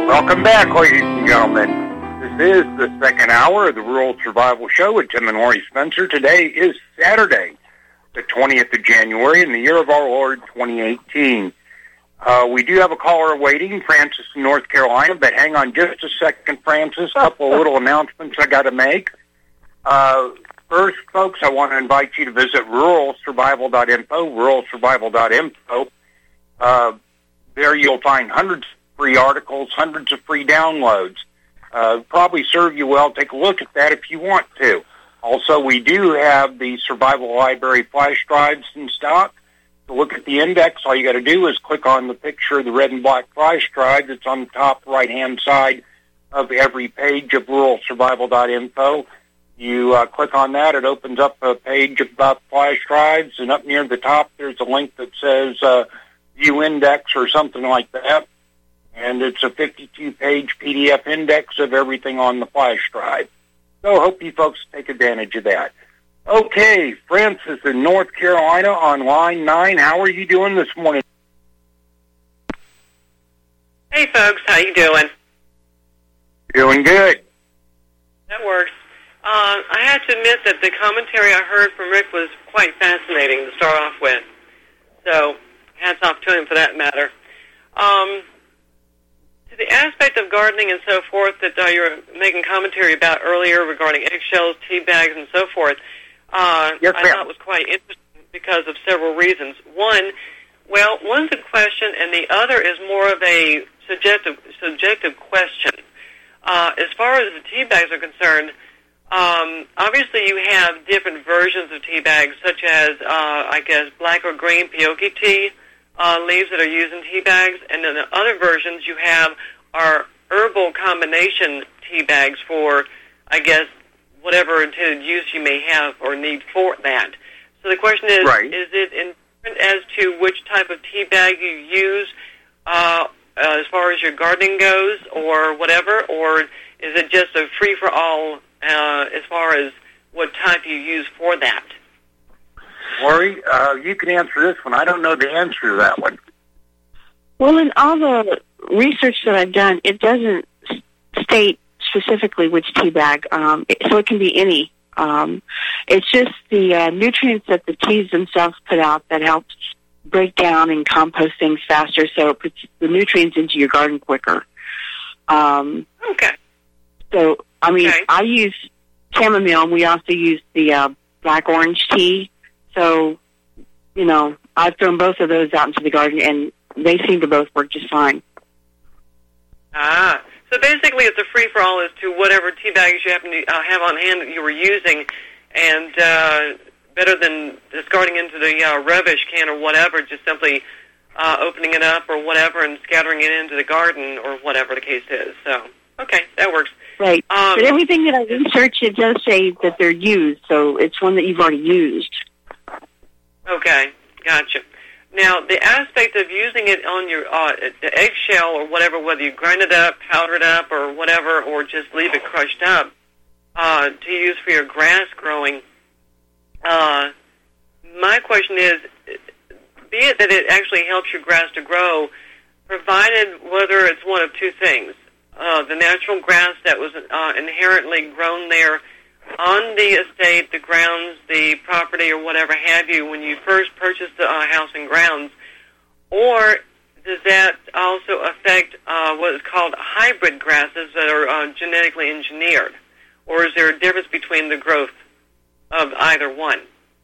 Welcome back, ladies and gentlemen. This is the second hour of the Rural Survival Show with Tim and Lori Spencer. Today is Saturday, the 20th of January, in the year of our Lord, 2018. We do have a caller waiting, Francis in North Carolina, but hang on just a second, Francis. A couple of little announcements I got to make. First, folks, I want to invite you to visit ruralsurvival.info, ruralsurvival.info. There you'll find hundreds of free articles, hundreds of free downloads. Probably serve you well. Take a look at that if you want to. Also, we do have the Survival Library flash drives in stock. To look at the index, all you got to do is click on the picture of the red and black flash drive that's on the top right-hand side of every page of ruralsurvival.info. You click on that, it opens up a page about flash drives, and up near the top there's a link that says View Index or something like that. And it's a 52-page PDF index of everything on the flash drive. So I hope you folks take advantage of that. Okay, Francis in North Carolina on line 9. How are you doing this morning? Hey, folks. How you doing? Doing good. That works. I have to admit that the commentary I heard from Rick was quite fascinating to start off with. So, hats off to him for that matter. To the aspect of gardening and so forth that you were making commentary about earlier regarding eggshells, tea bags, and so forth, yes, I thought was quite interesting because of several reasons. One's a question, and the other is more of a subjective question. As far as the tea bags are concerned, obviously you have different versions of tea bags, such as, I guess, black or green peyote tea leaves that are used in tea bags, and then the other versions you have are herbal combination tea bags for, I guess, whatever intended use you may have or need for that. So the question is, Is it indifferent as to which type of tea bag you use as far as your gardening goes or whatever, or is it just a free-for-all as far as what type you use for that? Lori, you can answer this one. I don't know the answer to that one. Well, in all the research that I've done, it doesn't state specifically which tea bag, so it can be any. It's just the nutrients that the teas themselves put out that helps break down and compost things faster, so it puts the nutrients into your garden quicker. Okay. So, I use chamomile, and we also use the black orange tea. So, I've thrown both of those out into the garden, and they seem to both work just fine. So basically it's a free-for-all as to whatever tea bags you happen to have on hand that you were using, and better than discarding into the rubbish can or whatever, just simply opening it up or whatever and scattering it into the garden or whatever the case is. So, okay, that works. Right. But everything that I research, it does say that they're used, so it's one that you've already used. Okay, gotcha. Now, the aspect of using it on your the eggshell or whatever, whether you grind it up, powder it up, or whatever, or just leave it crushed up to use for your grass growing, my question is, be it that it actually helps your grass to grow, provided whether it's one of two things. The natural grass that was inherently grown there on the estate, the grounds, the property, or whatever have you, when you first purchased the house and grounds, or does that also affect what is called hybrid grasses that are genetically engineered, or is there a difference between the growth of either one?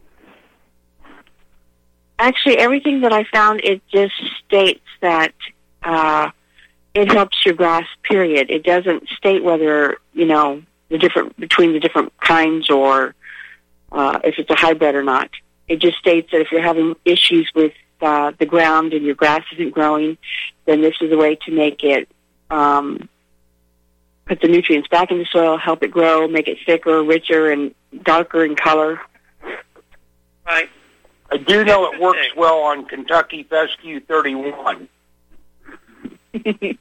Actually, everything that I found, it just states that it helps your grass, period. It doesn't state whether, the different between the different kinds or if it's a hybrid or not. It just states that if you're having issues with the ground and your grass isn't growing, then this is a way to make it put the nutrients back in the soil, help it grow, make it thicker, richer, and darker in color. Right. I do know it works well on Kentucky Fescue 31. Excuse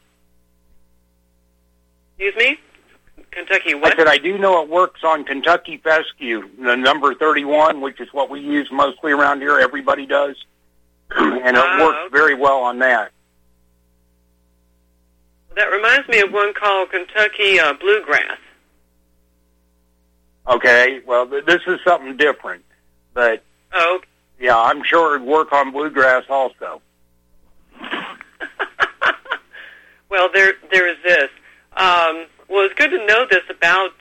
me? Kentucky what? I said I do know it works on Kentucky Fescue, the number 31, which is what we use mostly around here. Everybody does. And it works very well on that. That reminds me of one called Kentucky Bluegrass. Okay, well, this is something different. But, yeah, I'm sure it'd work on bluegrass also. Well, there is this. Well, it's good to know this about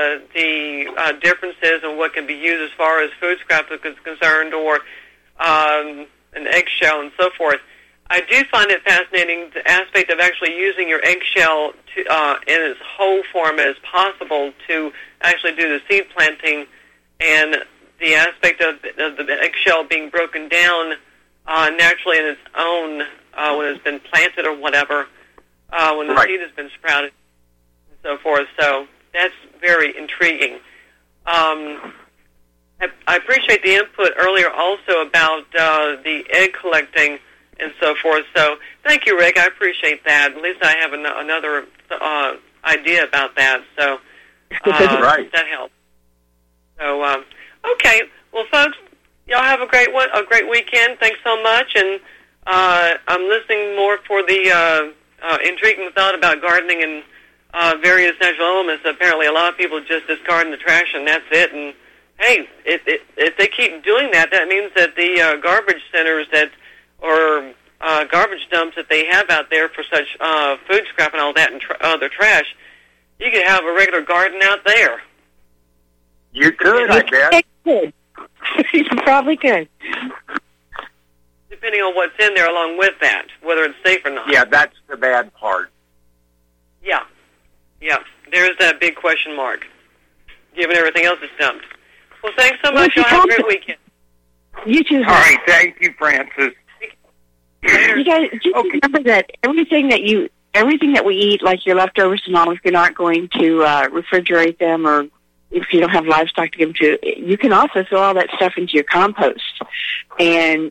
the differences and what can be used as far as food scraps is concerned, or an eggshell and so forth. I do find it fascinating, the aspect of actually using your eggshell to, in its whole form as possible to actually do the seed planting, and the aspect of the eggshell being broken down naturally in its own when it's been planted or whatever, when the seed has been sprouted and so forth. So that's very intriguing. I appreciate the input earlier also about the egg collecting and so forth. So thank you, Rick. I appreciate that. At least I have another idea about that. So right. That helps. So okay. Well, folks, y'all have a great weekend. Thanks so much. And I'm listening more for the intriguing thought about gardening and various natural elements. Apparently, a lot of people just discard in the trash and that's it. And hey, if they keep doing that, that means that the garbage centers or garbage dumps that they have out there for such food scrap and all that and other trash, you could have a regular garden out there. You could, I bet. You probably could. Depending on what's in there along with that, whether it's safe or not. Yeah, that's the bad part. Yeah. There's that big question mark, given everything else is dumped. Well, thanks so much. Y'all have a great weekend. You too. All right, thank you, Francis. You guys just remember that everything that we eat, like your leftovers and all, if you're not going to refrigerate them, or if you don't have livestock to give them to, you can also throw all that stuff into your compost, and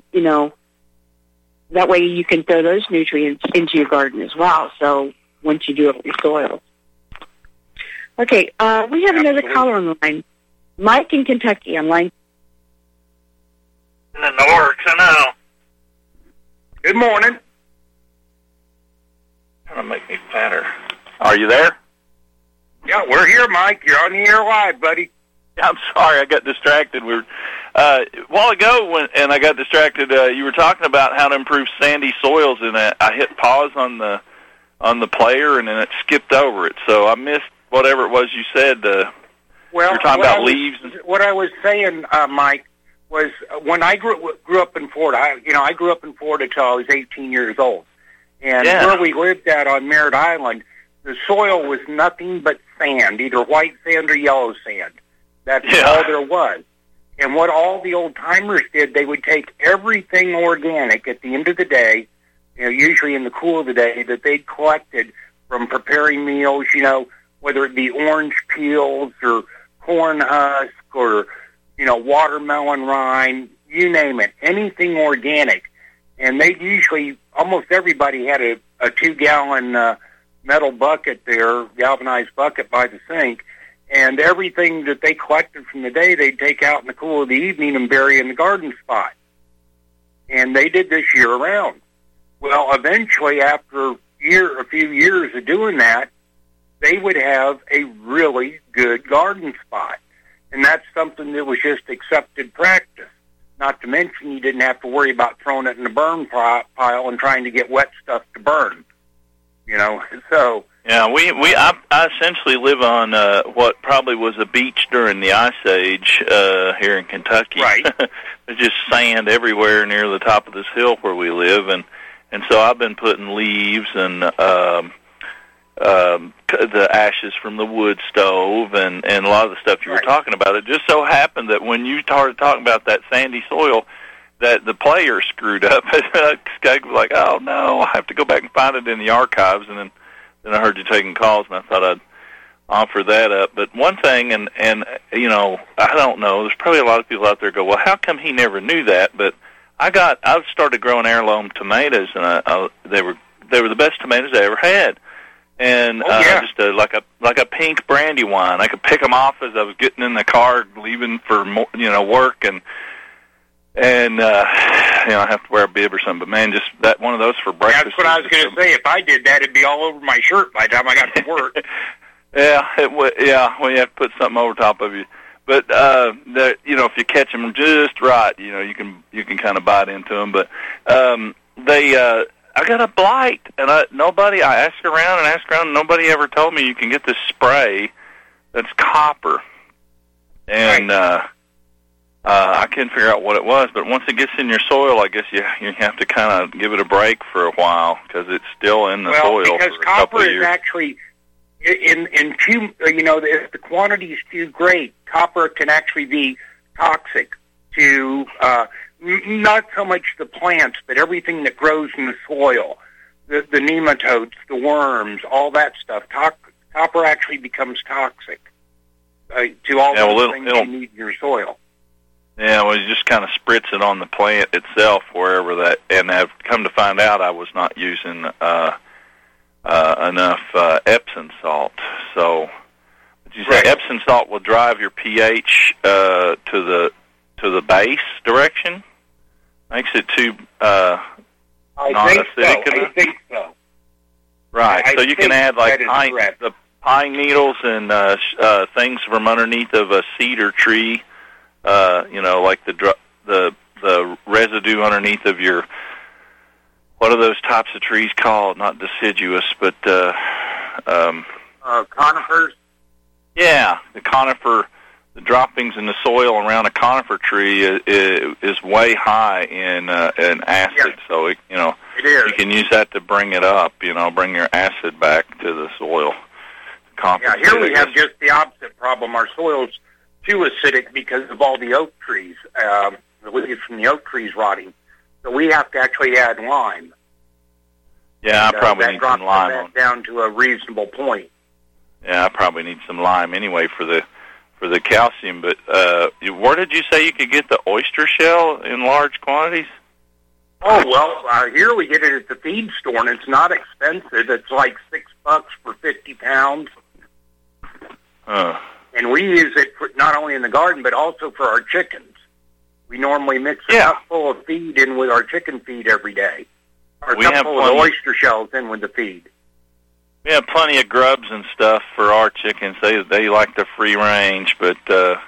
that way you can throw those nutrients into your garden as well. So once you do it with your soil. Okay, we have another caller on the line, Mike in Kentucky on line. In the Norks, I know. Good morning. Trying to make me fatter. Are you there? Yeah, we're here, Mike. You're on the air live, buddy. Yeah, I'm sorry, I got distracted. We were a while ago and I got distracted. You were talking about how to improve sandy soils, and I hit pause on the player, and then it skipped over it. So I missed whatever it was you said. Well, you're talking about leaves. What I was saying, Mike, was when I grew up in Florida. I grew up in Florida till I was 18 years old, and where we lived at on Merritt Island, the soil was nothing but sand, either white sand or yellow sand. That's all there was. And what all the old timers did, they would take everything organic at the end of the day, usually in the cool of the day, that they'd collected from preparing meals, whether it be orange peels or corn husk or, watermelon rind, you name it, anything organic. And they usually, almost everybody had a 2-gallon metal bucket there, galvanized bucket by the sink, and everything that they collected from the day, they'd take out in the cool of the evening and bury in the garden spot. And they did this year-round. Well, eventually, after a few years of doing that, they would have a really good garden spot. And that's something that was just accepted practice. Not to mention you didn't have to worry about throwing it in the burn pile and trying to get wet stuff to burn. So... Yeah, I essentially live on what probably was a beach during the Ice Age here in Kentucky. Right. There's just sand everywhere near the top of this hill where we live, and so I've been putting leaves and the ashes from the wood stove and a lot of the stuff you were talking about. It just so happened that when you started talking about that sandy soil, that the player screwed up. Skag was like, "Oh no, I have to go back and find it in the archives," and then I heard you taking calls, and I thought I'd offer that up. But one thing, and I don't know, there's probably a lot of people out there go, well, how come he never knew that? But I started growing heirloom tomatoes, and they were the best tomatoes I ever had. And just like a pink Brandywine. I could pick them off as I was getting in the car, leaving for work, and I have to wear a bib or something. But man, just that one of those for breakfast. That's what I was going to say. If I did that, it'd be all over my shirt by the time I got to work. Yeah, it would. Yeah, well, you have to put something over top of you. But if you catch them just right, you can kind of bite into them. But I got a blight, and I asked around, and nobody ever told me you can get this spray that's copper. And I couldn't figure out what it was, but once it gets in your soil, I guess you have to kind of give it a break for a while because it's still in the soil for a couple of years. Because copper is actually if the quantity is too great, copper can actually be toxic to not so much the plants, but everything that grows in the soil, the nematodes, the worms, all that stuff. Copper actually becomes toxic to all the things you need in your soil. Yeah, well, you just kind of spritz it on the plant itself, wherever that. And I've come to find out I was not using enough Epsom salt. So, did you say Epsom salt will drive your pH to the base direction? Makes it too not acidic enough? I think so. Right. So you can add like the pine needles and things from underneath of a cedar tree. Like the residue underneath of your, what are those types of trees called? Not deciduous, but conifers. Yeah, the conifer, the droppings in the soil around a conifer tree is way high in acid. Yeah. So it is. You can use that to bring it up. Bring your acid back to the soil. Yeah, here we have just the opposite problem. Our soil's too acidic because of all the oak trees, the leaves from the oak trees rotting. So we have to actually add lime. Yeah, I probably need some lime. That down to a reasonable point. Yeah, I probably need some lime anyway for the calcium. But where did you say you could get the oyster shell in large quantities? Oh, well, here we get it at the feed store, and it's not expensive. It's like $6 for 50 pounds. And we use it not only in the garden, but also for our chickens. We normally mix a cupful of feed in with our chicken feed every day. Or a cupful of oyster shells in with the feed. We have plenty of grubs and stuff for our chickens. They like the free range, but ours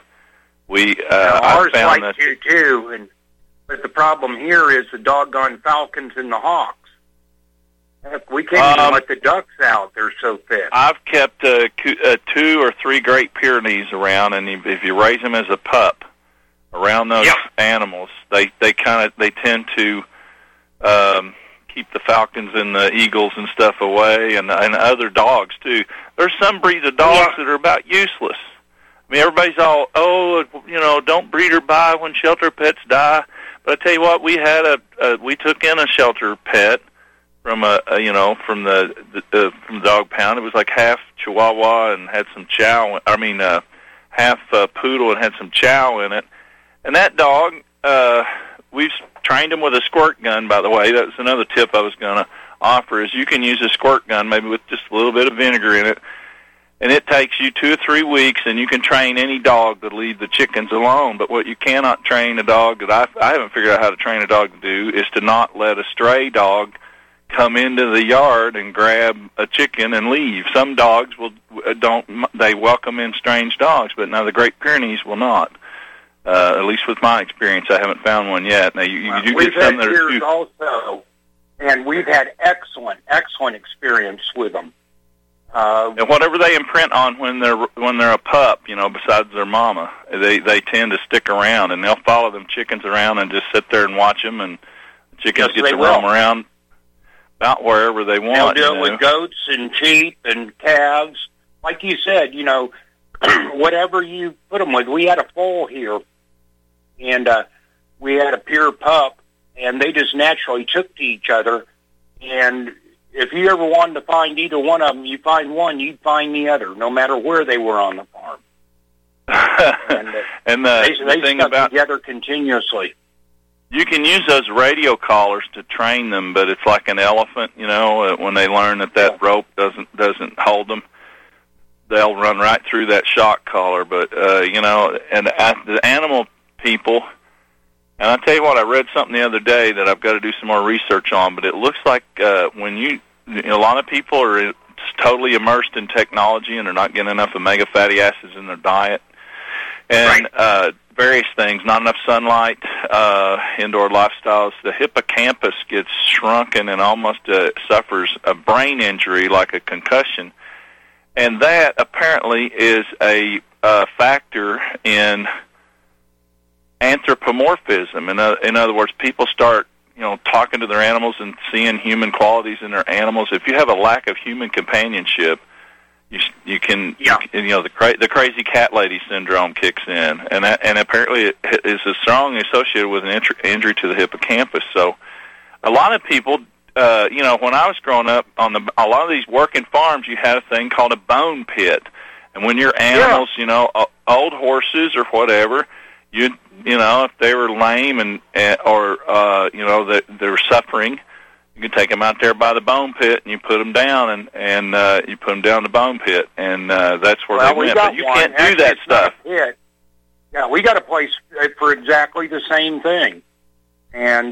like to too. But the problem here is the doggone falcons and the hawks. Heck, we can't even let the ducks out. They're so thick. I've kept 2 or 3 Great Pyrenees around, and if you raise them as a pup around those animals, they tend to keep the falcons and the eagles and stuff away, and other dogs too. There's some breeds of dogs that are about useless. I mean, everybody's all, don't breed or buy when shelter pets die. But I tell you what, we took in a shelter pet from from the dog pound. It was like half Chihuahua and had some chow. Half poodle and had some chow in it. And that dog, we've trained him with a squirt gun. By the way, that's another tip I was going to offer: is you can use a squirt gun, maybe with just a little bit of vinegar in it, and it takes you 2 or 3 weeks, and you can train any dog to leave the chickens alone. But what you cannot train a dog, that I haven't figured out how to train a dog to do, is to not let a stray dog come into the yard and grab a chicken and leave. Some dogs they welcome in strange dogs, but now the Great Pyrenees will not. At least with my experience, I haven't found one yet. Now you do get some that are too. Also, and we've had excellent experience with them. And whatever they imprint on when they're a pup, besides their mama, they tend to stick around, and they'll follow them chickens around and just sit there and watch them, and the chickens get to roam around about wherever they want. They'll do it with goats and sheep and calves. Like you said, whatever you put them with. We had a foal here, and we had a pure pup, and they just naturally took to each other. And if you ever wanted to find either one of them, you find one, you'd find the other, no matter where they were on the farm. And they stuck together continuously. You can use those radio collars to train them, but it's like an elephant, when they learn that rope doesn't hold them, they'll run right through that shock collar. But, and the animal people, And I tell you what, I read something the other day that I've got to do some more research on, but it looks like when a lot of people are totally immersed in technology and they're not getting enough omega fatty acids in their diet, and various things, not enough sunlight, indoor lifestyles, the hippocampus gets shrunken and almost suffers a brain injury like a concussion. And that apparently is a factor in anthropomorphism. In other words, people start, talking to their animals and seeing human qualities in their animals. If you have a lack of human companionship, you can, the crazy cat lady syndrome kicks in, and apparently it is strongly associated with an injury to the hippocampus. So, a lot of people, when I was growing up, a lot of these working farms, you had a thing called a bone pit, and when your animals, old horses or whatever, if they were lame or they were suffering, you could take them out there by the bone pit and you put them down and you put them down the bone pit, and that's where they went. But you can't do that stuff. Yeah, we got a place for exactly the same thing, and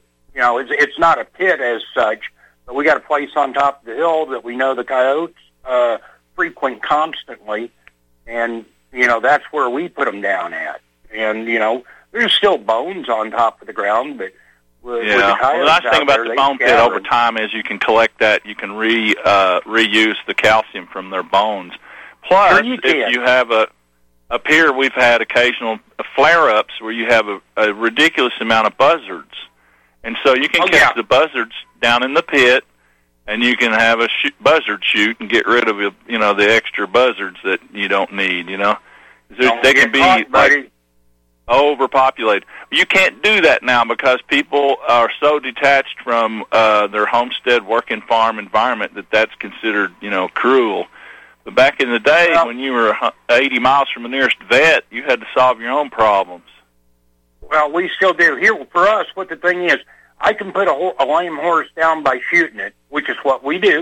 it's not a pit as such, but we got a place on top of the hill that we know the coyotes frequent constantly, and that's where we put them down at. And, there's still bones on top of the ground, but with the coyotes the nice thing about the bone pit over time is you can collect that, you can reuse the calcium from their bones. Plus, if you have up here we've had occasional flare-ups where you have a ridiculous amount of buzzards. And so you can catch the buzzards down in the pit, and you can have a buzzard shoot and get rid of, the extra buzzards that you don't need, They can be overpopulated. You can't do that now because people are so detached from their homestead working farm environment that that's considered, cruel. But back in the day when you were 80 miles from the nearest vet, you had to solve your own problems. Well, we still do. Here, for us, what the thing is, I can put a lame horse down by shooting it, which is what we do,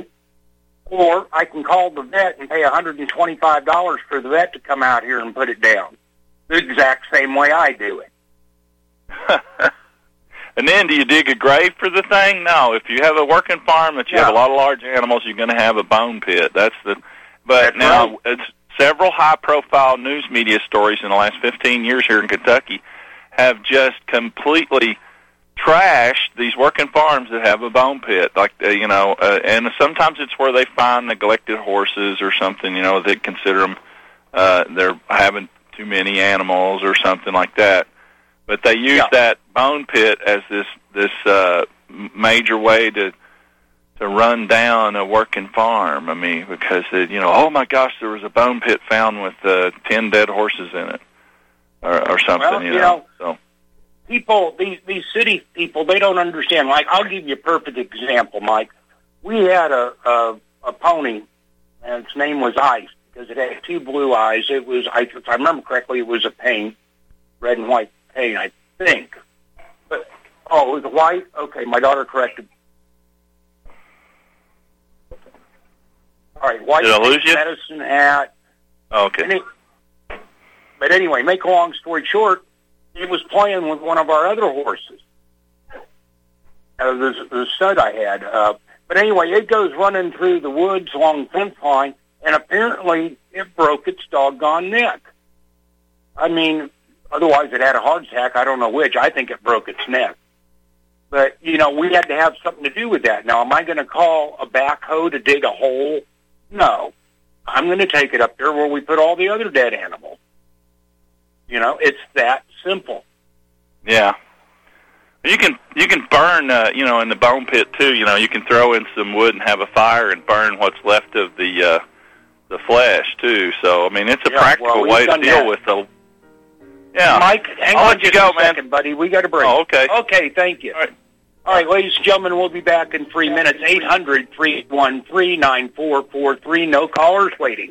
or I can call the vet and pay $125 for the vet to come out here and put it down. The exact same way I do it. And then, do you dig a grave for the thing? No. If you have a working farm that you have a lot of large animals, you're going to have a bone pit. But now, it's several high-profile news media stories in the last 15 years here in Kentucky have just completely trashed these working farms that have a bone pit. And sometimes it's where they find neglected horses or something, they consider them, they're having too many animals or something like that. But they use that bone pit as this major way to run down a working farm. I mean, because oh my gosh, there was a bone pit found with 10 dead horses in it, or something. So people, these city people, they don't understand. Like, I'll give you a perfect example, Mike. We had a pony, and its name was Ice, because it had two blue eyes. It was, if I remember correctly, it was a paint, red and white paint, I think. But it was white? Okay, my daughter corrected. All right, white medicine hat. Oh, okay. But anyway, make a long story short, it was playing with one of our other horses, the stud I had. But anyway, it goes running through the woods along the fence line, and apparently it broke its doggone neck. I mean, otherwise it had a heart attack. I don't know which. I think it broke its neck. But, we had to have something to do with that. Now, am I going to call a backhoe to dig a hole? No. I'm going to take it up there where we put all the other dead animals. It's that simple. Yeah. You can burn, in the bone pit too. You can throw in some wood and have a fire and burn what's left of the flesh too. So I mean, it's a practical way to deal with the. Yeah, Mike, hang on just a second, buddy. We got a break. Oh, okay. Okay, thank you. All right, ladies and gentlemen, we'll be back in 3 minutes. 800-313-9443. No callers waiting.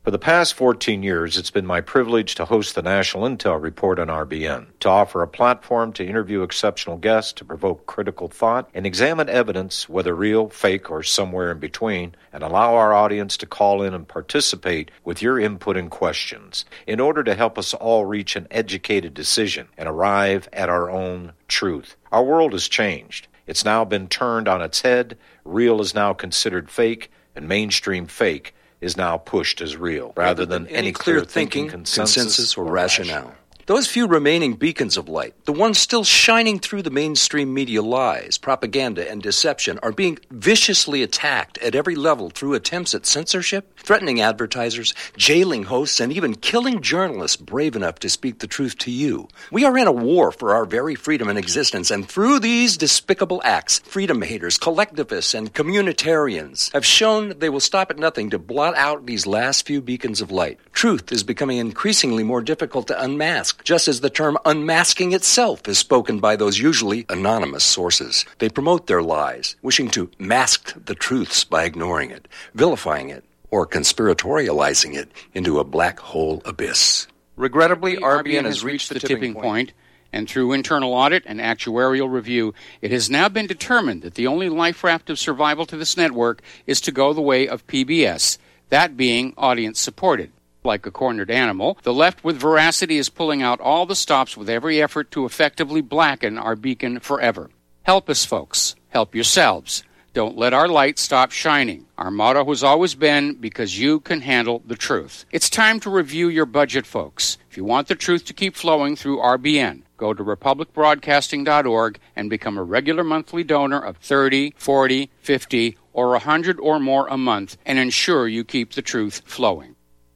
For the past 14 years, it's been my privilege to host the National Intel Report on RBN, to offer a platform to interview exceptional guests, to provoke critical thought, and examine evidence, whether real, fake, or somewhere in between, and allow our audience to call in and participate with your input and questions in order to help us all reach an educated decision and arrive at our own truth. Our world has changed. It's now been turned on its head. Real is now considered fake, and mainstream fake is now pushed as real, rather than any clear thinking, consensus, or rationale. Those few remaining beacons of light, the ones still shining through the mainstream media lies, propaganda, and deception, are being viciously attacked at every level through attempts at censorship, threatening advertisers, jailing hosts, and even killing journalists brave enough to speak the truth to you. We are in a war for our very freedom and existence, and through these despicable acts, freedom haters, collectivists, and communitarians have shown they will stop at nothing to blot out these last few beacons of light. Truth is becoming increasingly more difficult to unmask, just as the term unmasking itself is spoken by those usually anonymous sources. They promote their lies, wishing to mask the truths by ignoring it, vilifying it, or conspiratorializing it into a black hole abyss. Regrettably, RBN has reached the tipping point, and through internal audit and actuarial review, it has now been determined that the only life raft of survival to this network is to go the way of PBS, that being audience-supported. Like a cornered animal, the left with veracity is pulling out all the stops with every effort to effectively blacken our beacon forever. Help us, folks. Help yourselves. Don't let our light stop shining. Our motto has always been, because you can handle the truth. It's time to review your budget, folks. If you want the truth to keep flowing through RBN, go to republicbroadcasting.org and become a regular monthly donor of $30, $40, $50, or $100 or more a month and ensure you keep the truth flowing.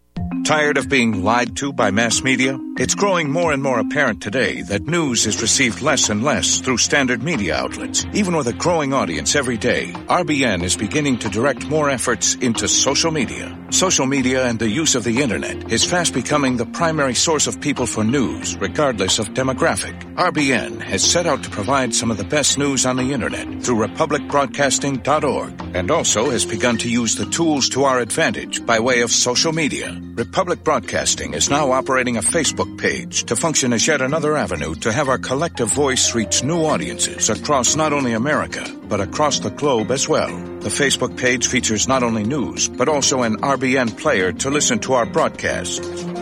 Tired of being lied to by mass media? It's growing more and more apparent today that news is received less and less through standard media outlets. Even with a growing audience every day, RBN is beginning to direct more efforts into social media. Social media and the use of the internet is fast becoming the primary source of people for news, regardless of demographic. RBN has set out to provide some of the best news on the internet through republicbroadcasting.org, and also has begun to use the tools to our advantage by way of social media. Republic Broadcasting is now operating a Facebook page to function as yet another avenue to have our collective voice reach new audiences across not only America, but across the globe as well. The Facebook page features not only news, but also an RBN player to listen to our broadcasts.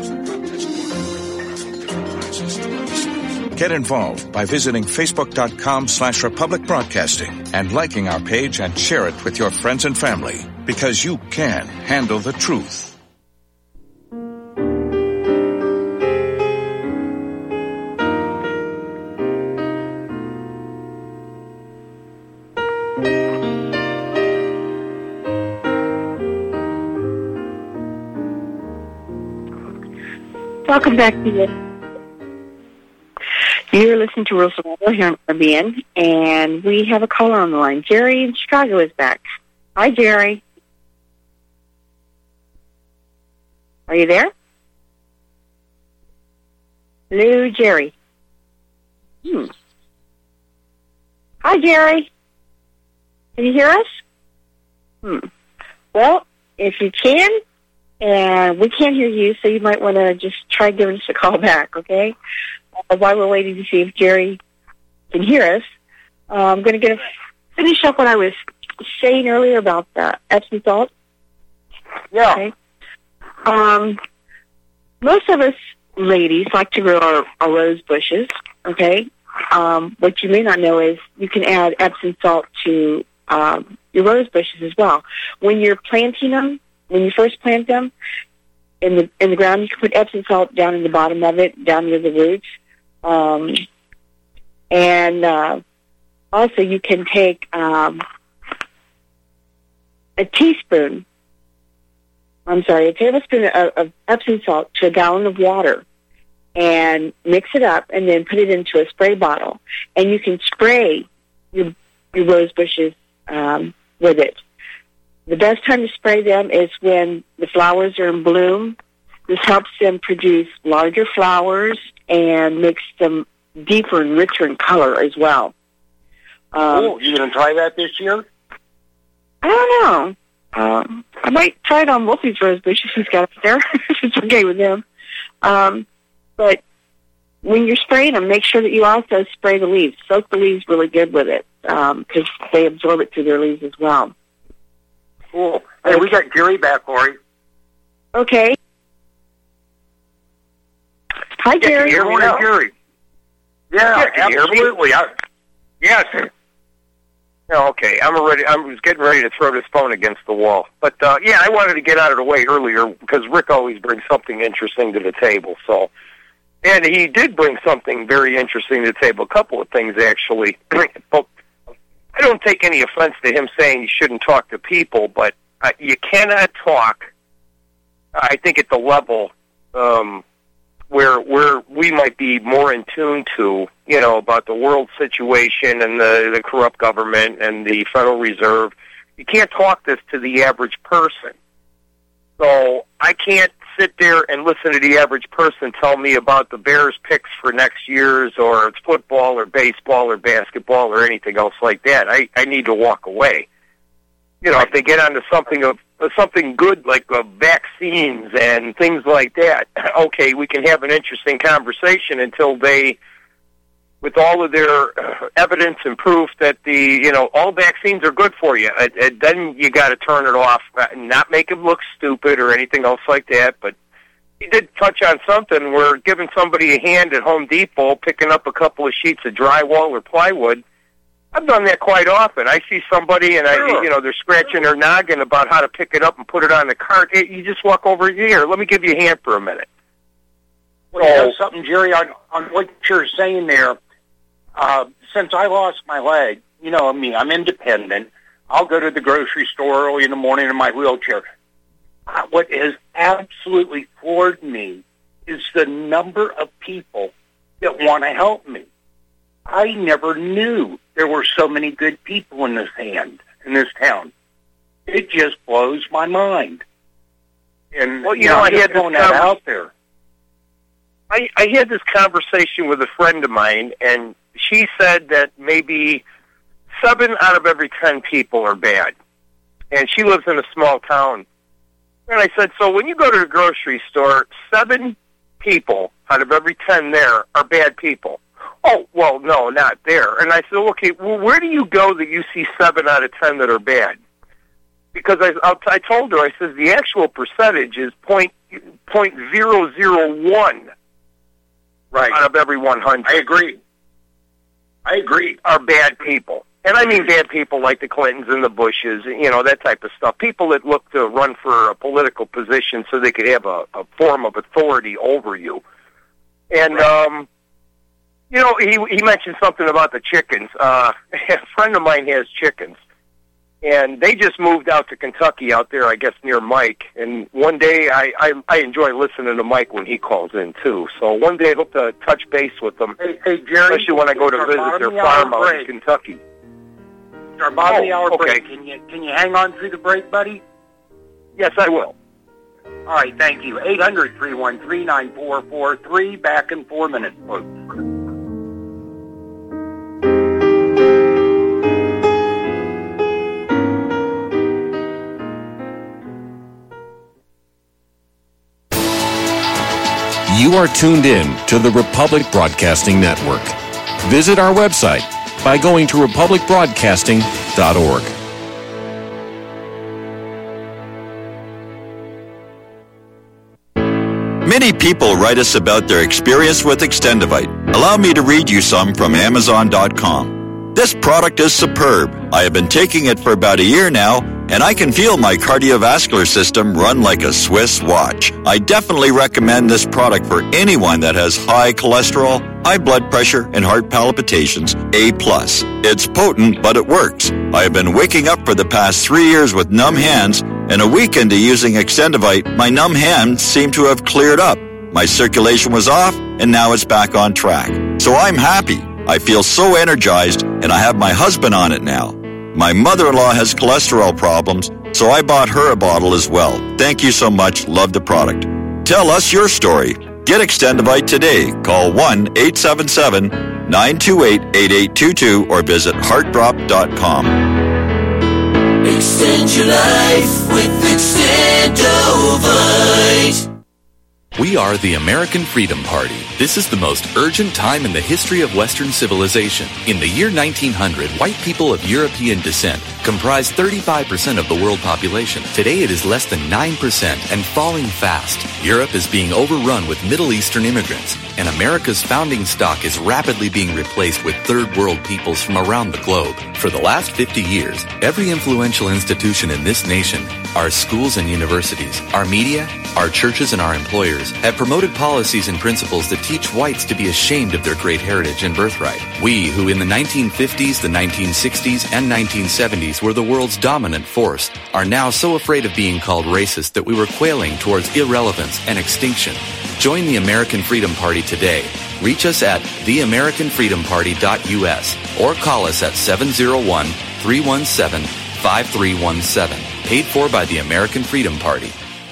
Get involved by visiting facebook.com/Republic Broadcasting and liking our page and share it with your friends and family, because you can handle the truth. Welcome back to this. You're listening to Real Survival here on RBN, and we have a caller on the line. Jerry in Chicago is back. Hi, Jerry. Are you there? Hello, Jerry. Hi, Jerry. Can you hear us? Well, if you can, and we can't hear you, so you might want to just try giving us a call back, okay? While we're waiting to see if Jerry can hear us, I'm going to finish up what I was saying earlier about Epsom salt. Yeah. Okay. Most of us ladies like to grow our rose bushes, okay? What you may not know is you can add Epsom salt to your rose bushes as well. When you're planting them, when you first plant them in the ground, you can put Epsom salt down in the bottom of it, down near the roots. And also you can take a tablespoon of Epsom salt to a gallon of water and mix it up and then put it into a spray bottle. And you can spray your rose bushes with it. The best time to spray them is when the flowers are in bloom. This helps them produce larger flowers and makes them deeper and richer in color as well. You going to try that this year? I don't know. I might try it on Wolfie's rosebush if he's got it there, if it's okay with him. But when you're spraying them, make sure that you also spray the leaves. Soak the leaves really good with it, because they absorb it through their leaves as well. Cool. Hey, we got Jerry back, Lori. Okay. Hi, Jerry. Good morning, Jerry. Yeah, absolutely. Yes. Okay, I was getting ready to throw this phone against the wall. But, I wanted to get out of the way earlier because Rick always brings something interesting to the table. And he did bring something very interesting to the table, a couple of things, actually. I don't take any offense to him saying you shouldn't talk to people, but you cannot talk, I think, at the level where we might be more in tune to, about the world situation and the corrupt government and the Federal Reserve. You can't talk this to the average person. So I can't sit there and listen to the average person tell me about the Bears' picks for next year's, or it's football or baseball or basketball or anything else like that. I need to walk away. If they get onto something good like vaccines and things like that, okay, we can have an interesting conversation until they, with all of their evidence and proof that all vaccines are good for you, and then you got to turn it off, not make them look stupid or anything else like that. But he did touch on something where giving somebody a hand at Home Depot, picking up a couple of sheets of drywall or plywood. I've done that quite often. I see somebody and they're scratching their noggin about how to pick it up and put it on the cart. You just walk over here. Let me give you a hand for a minute. Well, something, Jerry, on what you're saying there. Since I lost my leg, me, I'm independent. I'll go to the grocery store early in the morning in my wheelchair. What has absolutely floored me is the number of people that want to help me. I never knew there were so many good people in this town. It just blows my mind. And I had this out there. I had this conversation with a friend of mine, and she said that maybe 7 out of every 10 people are bad. And she lives in a small town. And I said, so when you go to the grocery store, 7 people out of every 10 there are bad people. Oh, well, no, not there. And I said, okay, well, where do you go that you see 7 out of 10 that are bad? Because I told her, I said, the actual percentage is 0.001 out of every 100. I agree. Are bad people. And I mean bad people like the Clintons and the Bushes, that type of stuff. People that look to run for a political position so they could have a form of authority over you. And, he mentioned something about the chickens. A friend of mine has chickens. And they just moved out to Kentucky out there, I guess, near Mike. And one day, I enjoy listening to Mike when he calls in, too. So one day I hope to touch base with them. Hey Jerry. Especially when I go to visit their farm out in Kentucky. It's our bottom of the hour break. Can you hang on through the break, buddy? Yes, I will. All right, thank you. 800-313-9443. Back in 4 minutes, folks. You are tuned in to the Republic Broadcasting Network. Visit our website by going to republicbroadcasting.org. Many people write us about their experience with Extendivite. Allow me to read you some from Amazon.com. This product is superb. I have been taking it for about a year now, and I can feel my cardiovascular system run like a Swiss watch. I definitely recommend this product for anyone that has high cholesterol, high blood pressure, and heart palpitations, A+. It's potent, but it works. I have been waking up for the past 3 years with numb hands, and a week into using Extendivite, my numb hands seem to have cleared up. My circulation was off, and now it's back on track. So I'm happy. I feel so energized, and I have my husband on it now. My mother-in-law has cholesterol problems, so I bought her a bottle as well. Thank you so much. Love the product. Tell us your story. Get Extendivite today. Call 1-877-928-8822 or visit heartdrop.com. Extend your life with Extendovite. We are the American Freedom Party. This is the most urgent time in the history of Western civilization. In the year 1900, white people of European descent comprised 35% of the world population. Today it is less than 9% and falling fast. Europe is being overrun with Middle Eastern immigrants, and America's founding stock is rapidly being replaced with third world peoples from around the globe. For the last 50 years, every influential institution in this nation, our schools and universities, our media, our churches, and our employers have promoted policies and principles that teach whites to be ashamed of their great heritage and birthright. We, who in the 1950s, the 1960s, and 1970s were the world's dominant force, are now so afraid of being called racist that we were quailing towards irrelevance and extinction. Join the American Freedom Party today. Reach us at theamericanfreedomparty.us or call us at 701-317-5317. Paid for by the American Freedom Party.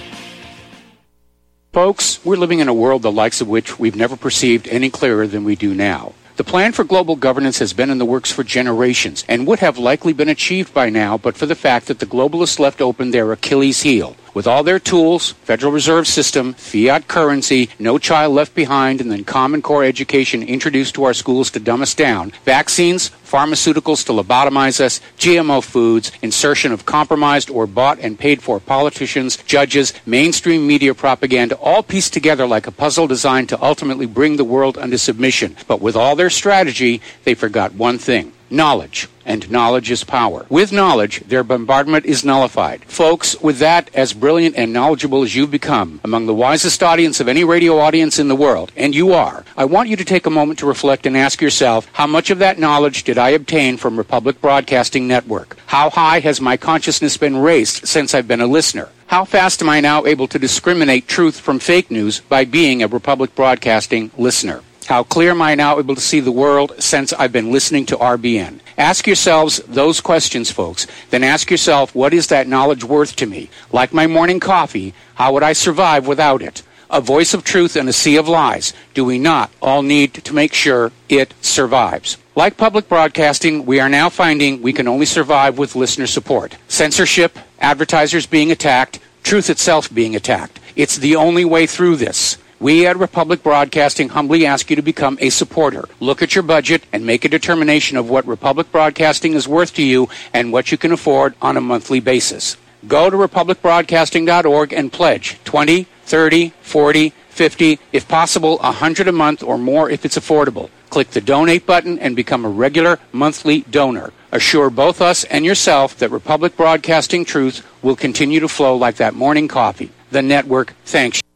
Folks, we're living in a world the likes of which we've never perceived any clearer than we do now. The plan for global governance has been in the works for generations and would have likely been achieved by now but for the fact that the globalists left open their Achilles heel. With all their tools, Federal Reserve System, fiat currency, no child left behind, and then Common Core education introduced to our schools to dumb us down, vaccines, pharmaceuticals to lobotomize us, GMO foods, insertion of compromised or bought and paid for politicians, judges, mainstream media propaganda, all pieced together like a puzzle designed to ultimately bring the world under submission. But with all their strategy, they forgot one thing. Knowledge. And knowledge is power. With knowledge, their bombardment is nullified. Folks, with that, as brilliant and knowledgeable as you've become, among the wisest audience of any radio audience in the world, and you are, I want you to take a moment to reflect and ask yourself, how much of that knowledge did I obtain from Republic Broadcasting Network? How high has my consciousness been raised since I've been a listener? How fast am I now able to discriminate truth from fake news by being a Republic Broadcasting listener? How clear am I now able to see the world since I've been listening to RBN? Ask yourselves those questions, folks. Then ask yourself, what is that knowledge worth to me? Like my morning coffee, how would I survive without it? A voice of truth in a sea of lies. Do we not all need to make sure it survives? Like public broadcasting, we are now finding we can only survive with listener support. Censorship, advertisers being attacked, truth itself being attacked. It's the only way through this. We at Republic Broadcasting humbly ask you to become a supporter. Look at your budget and make a determination of what Republic Broadcasting is worth to you and what you can afford on a monthly basis. Go to republicbroadcasting.org and pledge $20, $30, $40, $50, if possible, $100 a month or more if it's affordable. Click the donate button and become a regular monthly donor. Assure both us and yourself that Republic Broadcasting truth will continue to flow like that morning coffee. The network thanks you.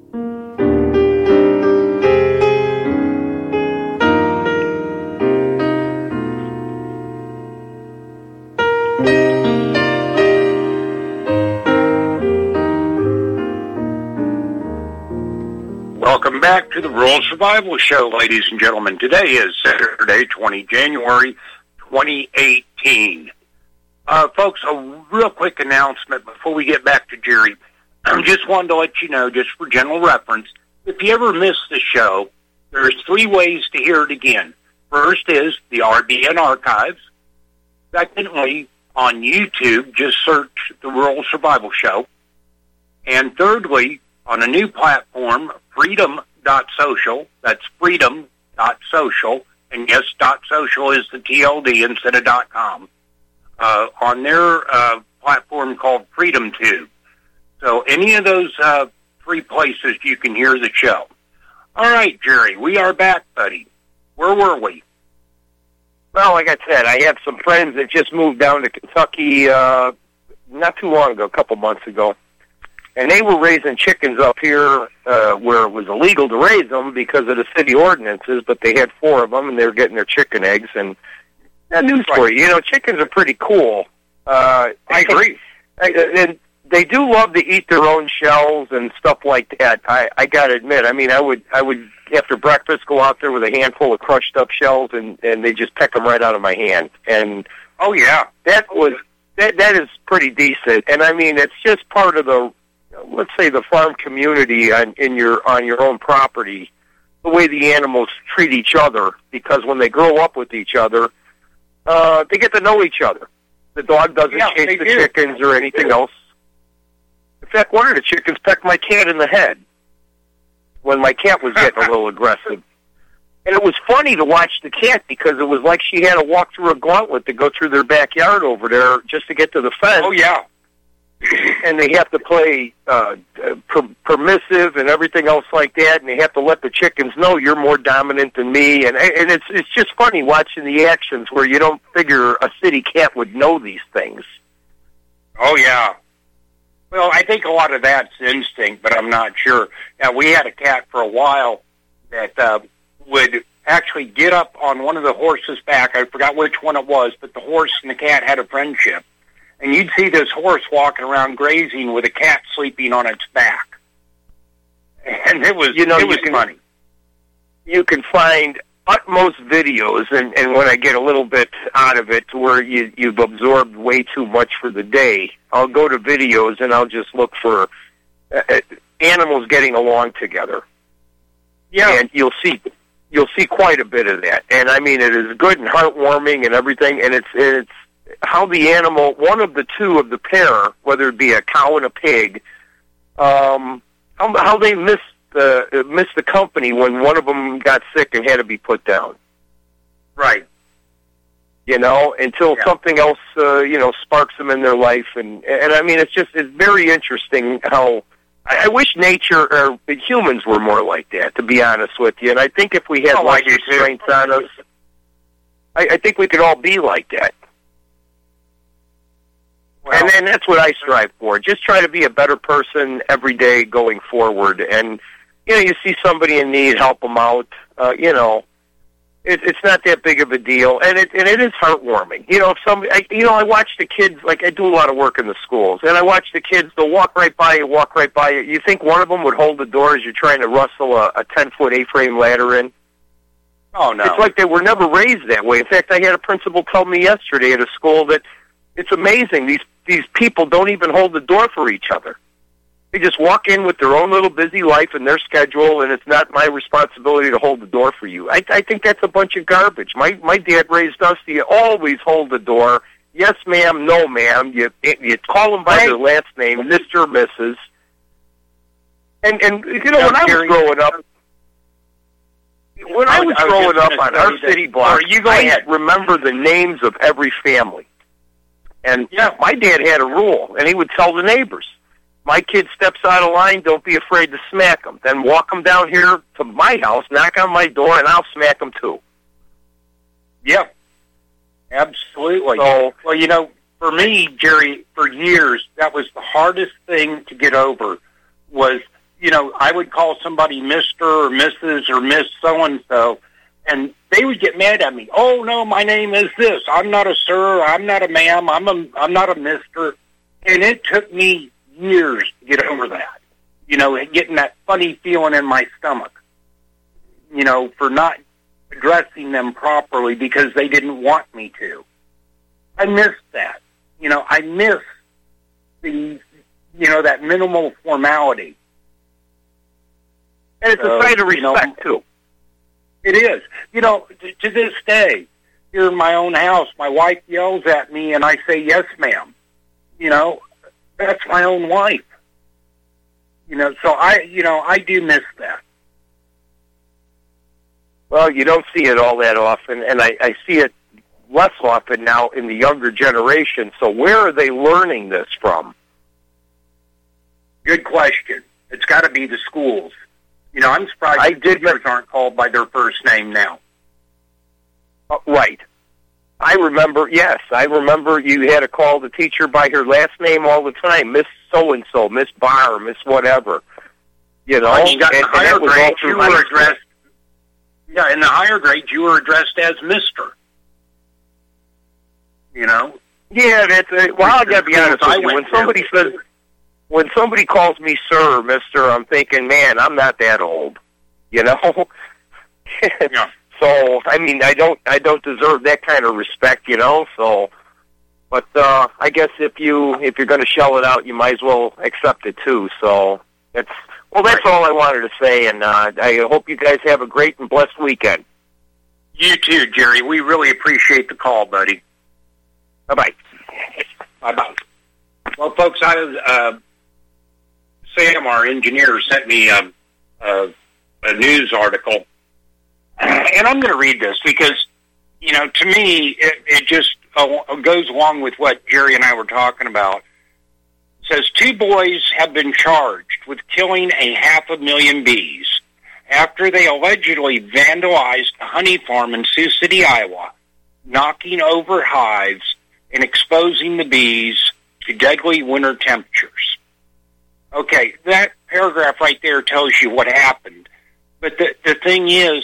Welcome back to the Rural Survival Show, ladies and gentlemen. Today is Saturday, 20 January, 2018. Folks, a real quick announcement before we get back to Jerry. I just wanted to let you know, just for general reference, if you ever miss the show, there's 3 ways to hear it again. First is the RBN archives. Secondly, on YouTube, just search the Rural Survival Show. And thirdly, on a new platform, freedom.social. That's freedom.social. And yes, .social is the TLD instead of .com. On their platform called FreedomTube. So any of those 3 places you can hear the show. All right, Jerry, we are back, buddy. Where were we? Well, like I said, I have some friends that just moved down to Kentucky not too long ago, a couple months ago. And they were raising chickens up here where it was illegal to raise them because of the city ordinances, but they had 4 of them, and they were getting their chicken eggs. And news for you, chickens are pretty cool. I agree. And they do love to eat their own shells and stuff like that. I got to admit, I mean, I would after breakfast go out there with a handful of crushed up shells, and they just peck them right out of my hand. And oh yeah, that is pretty decent. And I mean, it's just part of the, let's say, the farm community on your own property, the way the animals treat each other, because when they grow up with each other, they get to know each other. The dog doesn't chase the chickens or anything else. In fact, one of the chickens pecked my cat in the head when my cat was getting a little aggressive. And it was funny to watch the cat because it was like she had to walk through a gauntlet to go through their backyard over there just to get to the fence. Oh, yeah. And they have to play permissive and everything else like that, and they have to let the chickens know you're more dominant than me. And it's just funny watching the actions where you don't figure a city cat would know these things. Oh, yeah. Well, I think a lot of that's instinct, but I'm not sure. Now, we had a cat for a while that would actually get up on one of the horses' back. I forgot which one it was, but the horse and the cat had a friendship. And you'd see this horse walking around grazing with a cat sleeping on its back. And it was, funny. You can find utmost videos, and when I get a little bit out of it to where you've absorbed way too much for the day, I'll go to videos and I'll just look for animals getting along together. Yeah. And you'll see quite a bit of that. And I mean, it is good and heartwarming and everything, and it's how the animal, one of the two of the pair, whether it be a cow and a pig, how they missed the company when one of them got sick and had to be put down. Right. Until something else, sparks them in their life. And I mean, it's very interesting how I wish nature or humans were more like that, to be honest with you. And I think if we had less restraints on us, I think we could all be like that. Well, and that's what I strive for. Just try to be a better person every day going forward. And, you see somebody in need, help them out. It's not that big of a deal. And it is heartwarming. If somebody, I watch the kids, like I do a lot of work in the schools, and I watch the kids, they'll walk right by you. You think one of them would hold the door as you're trying to rustle a 10-foot A-frame ladder in? Oh, no. It's like they were never raised that way. In fact, I had a principal tell me yesterday at a school that it's amazing. These people don't even hold the door for each other. They just walk in with their own little busy life and their schedule, and it's not my responsibility to hold the door for you. I think that's a bunch of garbage. My dad raised us to always hold the door. Yes, ma'am, no, ma'am. You call them by their last name, Mr. or Mrs. And when I was growing up, on our city block, I remember the names of every family. And my dad had a rule, and he would tell the neighbors, my kid steps out of line, don't be afraid to smack him. Then walk him down here to my house, knock on my door, and I'll smack him too. Yeah, absolutely. So, well, for me, Jerry, for years, that was the hardest thing to get over was, I would call somebody Mr. or Mrs. or Miss so-and-so, and they would get mad at me. Oh, no, my name is this. I'm not a sir. I'm not a ma'am. I'm not a mister. And it took me years to get over that. Getting that funny feeling in my stomach, for not addressing them properly because they didn't want me to. I miss that. I miss the, that minimal formality. And it's a sign of respect, too. It is. To this day, here in my own house, my wife yells at me and I say, yes, ma'am. That's my own wife. So I do miss that. Well, you don't see it all that often, and I see it less often now in the younger generation. So where are they learning this from? Good question. It's got to be the schools. I'm surprised teachers aren't called by their first name now. Right. I remember you had to call the teacher by her last name all the time, Miss So-and-so, Miss Barr, Miss whatever. In the higher grades, you were addressed. Yeah, in the higher grades, you were addressed as Mr. Yeah, that's well. I got to be honest with you. When somebody calls me sir or mister, I'm thinking, man, I'm not that old. Yeah. So, I mean, I don't deserve that kind of respect, so, but, I guess if you're going to shell it out, you might as well accept it too, so, that's all I wanted to say, and, I hope you guys have a great and blessed weekend. You too, Jerry. We really appreciate the call, buddy. Bye-bye. Bye-bye. Well, folks, Sam, our engineer, sent me a news article, and I'm going to read this because, to me, it just goes along with what Jerry and I were talking about. It says 2 boys have been charged with killing 500,000 bees after they allegedly vandalized a honey farm in Sioux City, Iowa, knocking over hives and exposing the bees to deadly winter temperatures. Okay, that paragraph right there tells you what happened. But the thing is,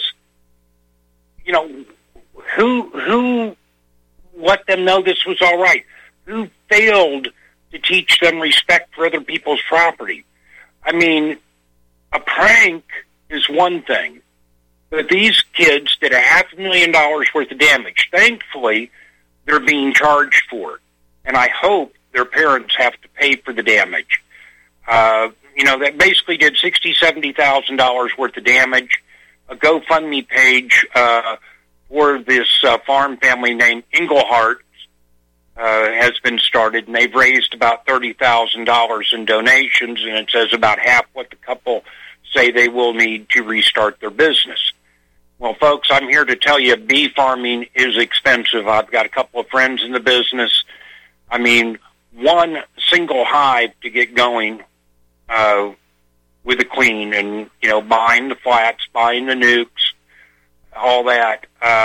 who let them know this was all right? Who failed to teach them respect for other people's property? I mean, a prank is one thing, but these kids did $500,000 worth of damage. Thankfully, they're being charged for it, and I hope their parents have to pay for the damage. That basically did $60,000-$70,000 worth of damage. A GoFundMe page for this farm family named Englehart has been started, and they've raised about $30,000 in donations, and it says about half what the couple say they will need to restart their business. Well, folks, I'm here to tell you bee farming is expensive. I've got a couple of friends in the business. I mean, one single hive to get going with the queen and, buying the flats, buying the nukes, all that.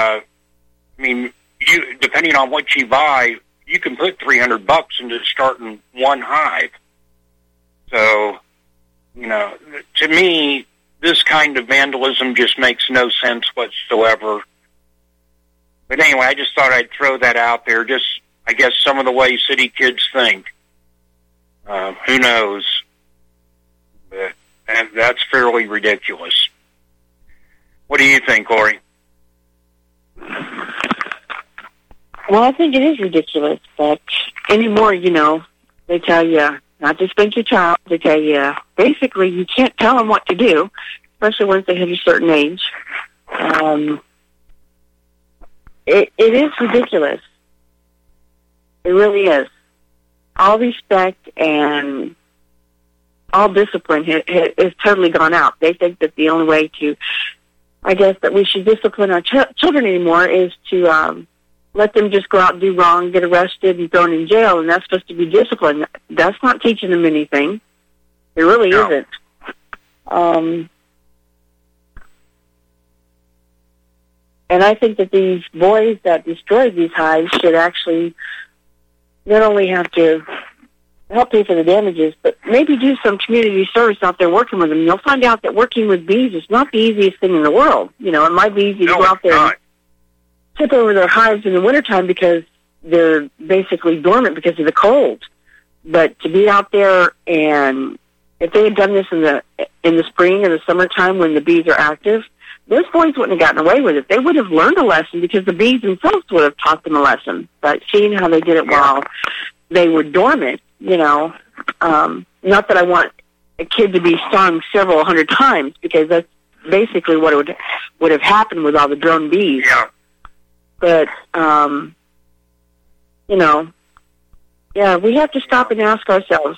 Depending on what you buy, you can put $300 into starting one hive. So, to me, this kind of vandalism just makes no sense whatsoever. But anyway, I just thought I'd throw that out there. Just, I guess, some of the way city kids think. Who knows? But that's fairly ridiculous. What do you think, Lori? Well, I think it is ridiculous, but anymore, they tell you not to spank your child. They tell you, basically, you can't tell them what to do, especially once they hit a certain age. It is ridiculous. It really is. All respect and all discipline has totally gone out. They think that the only way to, I guess, that we should discipline our children anymore is to let them just go out and do wrong, get arrested, and thrown in jail, and that's supposed to be discipline. That's not teaching them anything. It really isn't. And I think that these boys that destroyed these hives should actually not only have to help pay for the damages, but maybe do some community service out there working with them. You'll find out that working with bees is not the easiest thing in the world. It might be easy to go out there and tip over their hives in the wintertime because they're basically dormant because of the cold. But to be out there, and if they had done this in the spring and the summertime when the bees are active, those boys wouldn't have gotten away with it. They would have learned a lesson because the bees themselves would have taught them a lesson. But seeing how they did it while they were dormant, not that I want a kid to be stung several hundred times, because that's basically what would have happened with all the drone bees. Yeah. But, we have to stop and ask ourselves,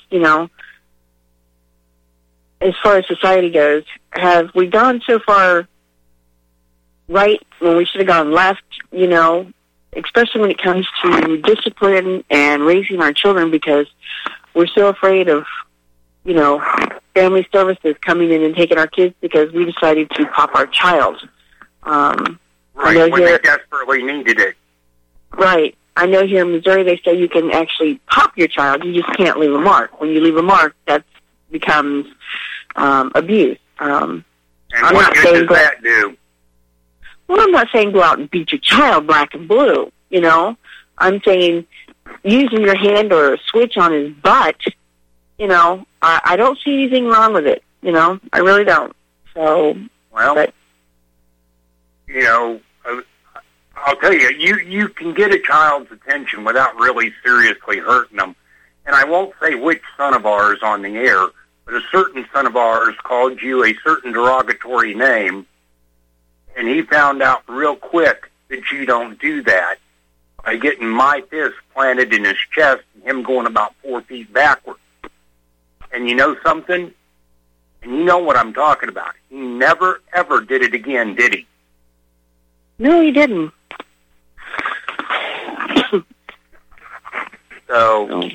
as far as society goes, have we gone so far right when we should have gone left, especially when it comes to discipline and raising our children, because we're so afraid of, family services coming in and taking our kids because we decided to pop our child. Right, when they desperately needed it. Right. I know here in Missouri they say you can actually pop your child. You just can't leave a mark. When you leave a mark, that becomes abuse. And what good does that do? Well, I'm not saying go out and beat your child black and blue, I'm saying using your hand or a switch on his butt, I don't see anything wrong with it, I really don't. So, I'll tell you, you can get a child's attention without really seriously hurting them. And I won't say which son of ours on the air, but a certain son of ours called you a certain derogatory name, and he found out real quick that you don't do that. by getting my fist planted in his chest and him going about 4 feet backwards. And you know something? And you know what I'm talking about. He never, ever did it again, did he? No, he didn't. So,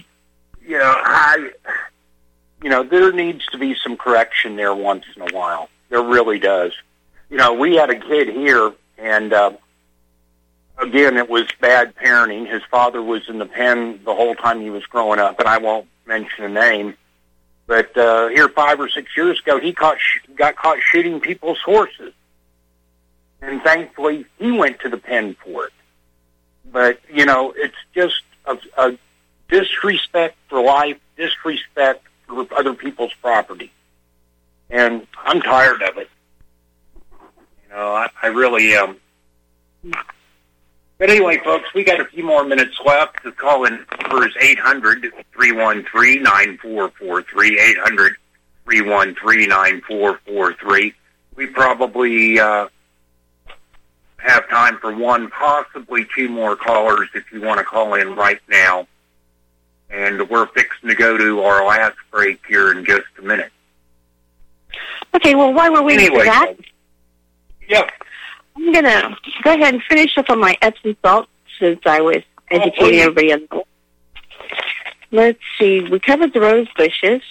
there needs to be some correction there once in a while. There really does. We had a kid here, and again, it was bad parenting. His father was in the pen the whole time he was growing up, and I won't mention a name. But here 5 or 6 years ago, he got caught shooting people's horses. And thankfully, he went to the pen for it. But, it's just a disrespect for life, disrespect for other people's property. And I'm tired of it. I really am. But anyway, folks, we got a few more minutes left. The call-in number is 800-313-9443, 800-313-9443. We probably have time for one, possibly 2 more callers if you want to call in right now. And we're fixing to go to our last break here in just a minute. Okay, well, while we're waiting for that, yep. I'm going to go ahead and finish up on my Epsom salt since I was educating everybody on that. Let's see. We covered the rose bushes.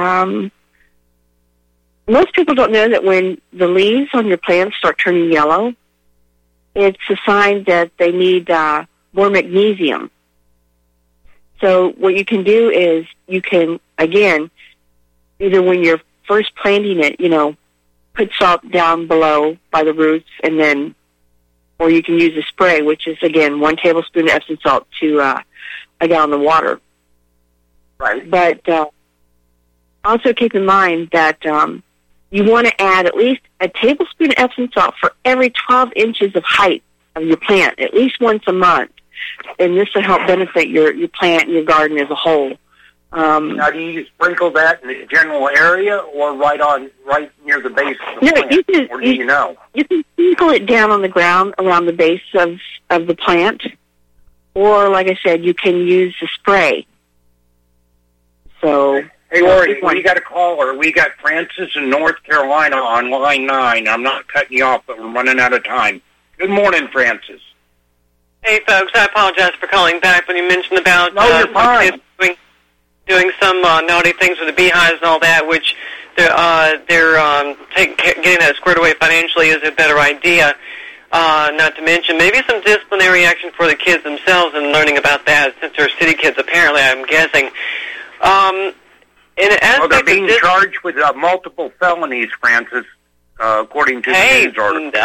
Most people don't know that when the leaves on your plants start turning yellow, it's a sign that they need more magnesium. So what you can do is you can, again, either when you're first planting it, put salt down below by the roots, and then, or you can use a spray, which is, again, 1 tablespoon of Epsom salt to a gallon of water. Right. But also keep in mind that you want to add at least a tablespoon of Epsom salt for every 12 inches of height of your plant, at least once a month. And this will help benefit your plant and your garden as a whole. Now, do you sprinkle that in the general area or right near the base of the plant? Or do you know? You can sprinkle it down on the ground around the base of the plant. Or, like I said, you can use the spray. So, hey, Lori, we got a caller. We got Francis in North Carolina on line 9. I'm not cutting you off, but we're running out of time. Good morning, Francis. Hey, folks, I apologize for calling back when you mentioned about you're fine. Kids doing some naughty things with the beehives and all that, which they're getting that squared away financially is a better idea. Not to mention maybe some disciplinary action for the kids themselves and learning about that, since they're city kids, apparently, I'm guessing. They're being charged with multiple felonies, Francis, according to the news article.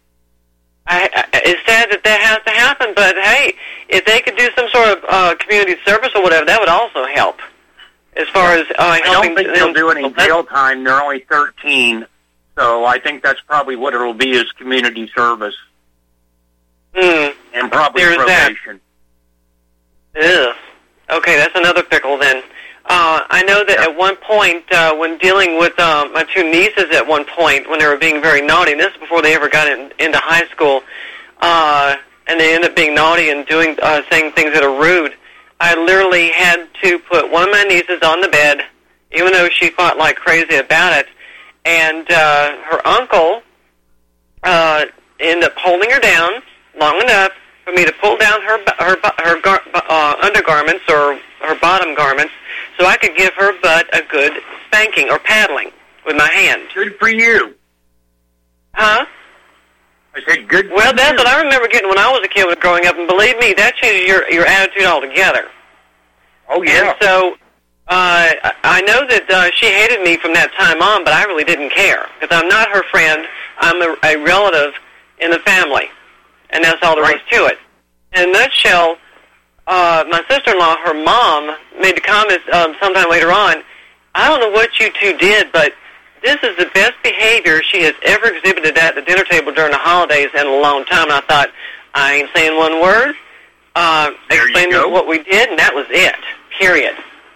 It's sad that has to happen, but hey, if they could do some sort of community service or whatever, that would also help. As far as helping, I don't think they'll do any jail time. They're only 13, so I think that's probably what it'll be, is community service. And probably probation. Ugh. Okay, that's another pickle then. I know that at one point, when dealing with my 2 nieces at one point, when they were being very naughty, and this is before they ever got into high school, and they ended up being naughty and saying things that are rude, I literally had to put one of my nieces on the bed, even though she fought like crazy about it, and her uncle ended up holding her down long enough for me to pull down her undergarments or her bottom garments, so I could give her butt a good spanking or paddling with my hand. Good for you. Huh? I said good for Well, that's you. what I remember getting when I was a kid growing up, and believe me, that changes your attitude altogether. Oh, yeah. And so I know that she hated me from that time on, but I really didn't care, because I'm not her friend. I'm a relative in the family, and that's all there was to it. In a nutshell, my sister-in-law, her mom, made the comment sometime later on, I don't know what you two did, but this is the best behavior she has ever exhibited at the dinner table during the holidays in a long time. And I thought, I ain't saying one word. Explained what we did, and that was it, period.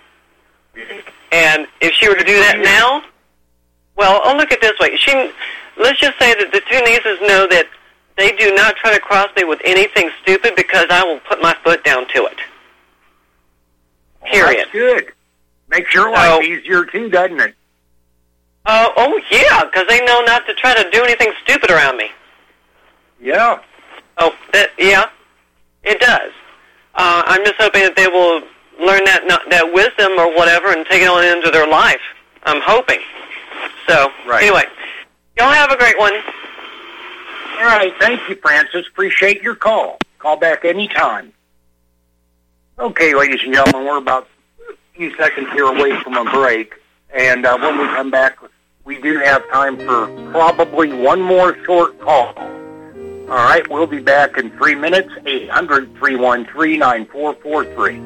And if she were to do that now, well, I'll look at it this way. Let's just say that the 2 nieces know that they do not try to cross me with anything stupid because I will put my foot down to it. Period. That's good. Makes your life easier, too, doesn't it? Oh, yeah, because they know not to try to do anything stupid around me. Yeah. Oh, yeah, it does. I'm just hoping that they will learn that wisdom or whatever and take it on into their life. I'm hoping. So, Anyway, y'all have a great one. All right. Thank you, Francis. Appreciate your call. Call back anytime. Okay, ladies and gentlemen, we're about a few seconds here away from a break. And when we come back, we do have time for probably one more short call. All right, we'll be back in 3 minutes, 800-313-9443.